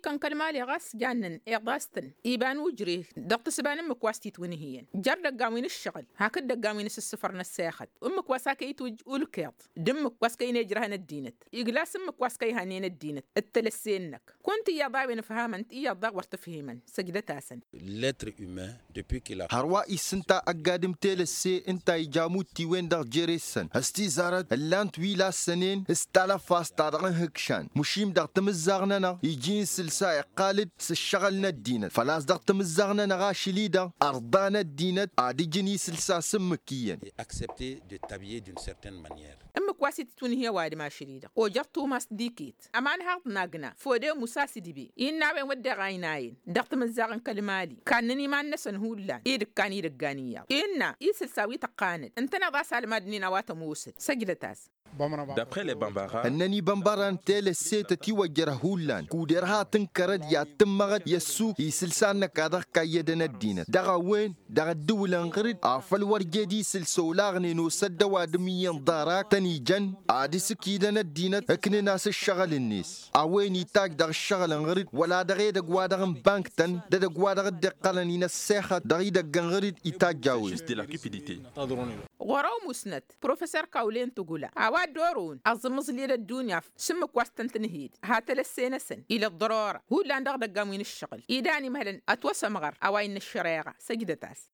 كان كلمة لغاس جانن إغاستن إيبان وجري دقت سبان مكواستي تونهيين جرد قامين الشغل هكذا قامين السفر نساخت واساكي توج أولكيط دم مكواسكي نجرهن الدينت إجلاس مكواسكي هانين الدينت التلسينك كنت يا ضاوين فهمنت يا ضاور تفهيمن سجدتاسن l'être humain depuis qu'il a هروا إسنتا أقادم تلسي انتا يجاموتي وين دغ جيريسن هستي زارت اللانت ويلا سنين استالا فاستادغن هكشان مشيم دغ تمزاغننا يجين سلسا قالد سشغلنا الدينت فلاس دغ تمزاغننا غاشلي دغ أرضانا الدينت عادي جني سلسا سمكيين accepté de t'habiller d'une certaine manière. مكواسي تونهي وادي ما شريدة وجرتو ماس ديكيت أمان هارد ناقنا فودي مساسي دبي إنا بين ودي غايناين دغت مزاغن كلمالي كانني ما نسن هولان إيدك كان إيدك غانيا إنا إيسل ساوي تقاند انتنا غاسا المادنين نواتا موسد سجلتاس. D'après les Bambara, أنني بمباران تلسي تتوجر هولان كودرها تنكرد يا تمغد يسوق يسلسان كذا كيدنا الدين دغا وين دغا الدولة انغرد عفل ورجدي سلسولاغني نوسد وادميين داراك تاني جن عادي سكيدنا الدين اكن ناس الشغل الناس اوين يتاك دغ الشغل انغرد ولا دغي دغ وادغن بانك تن دغ وادغ دقلني نسخه دغي دغ انغرد يتاك جاوي juste de la cupidité. وراو مسند بروفيسور كاولين تقولا عواد دورون أزمز لي الدنيا سمك واستن تنهيد هات السنسن إلى الضرورة هو اللي عندك دقامين الشغل إيداني مهلا أتوسى مغر أوين الشريعة سجدتاس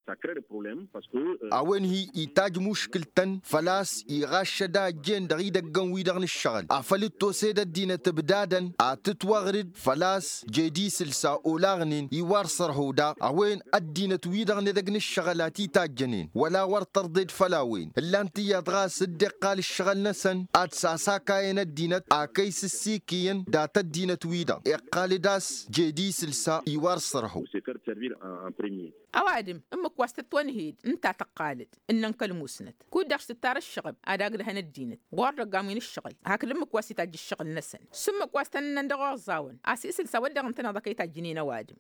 اوين هي يتاج مشكل تن فلاس يغاش دا جين دغي دغن ويدغن الشغل عفل توسيد الدين تبدادا اتتوغرد فلاس جدي سلسا اولاغنين يوارصر هودا اوين الدين تويدغن دغن الشغلاتي تاجنين ولا ور تردد فلاوين الا انت يدغاس الدقال الشغل نسن اتساسا كاين الدينت اكيس السيكين دات الدينت ويدا اقال داس جدي سلسا يوارصره أوادم أمك واستت ونهيد أنت تقالد إنن كلموسنت كود داش تتار الشغل أداق لهن الدينت وارد قامين الشغل هاك لمك واسي تاج الشغل نسن سمك واستن ندغو الزاون أسيس السواد دغن تنضكي تاجنين أوادم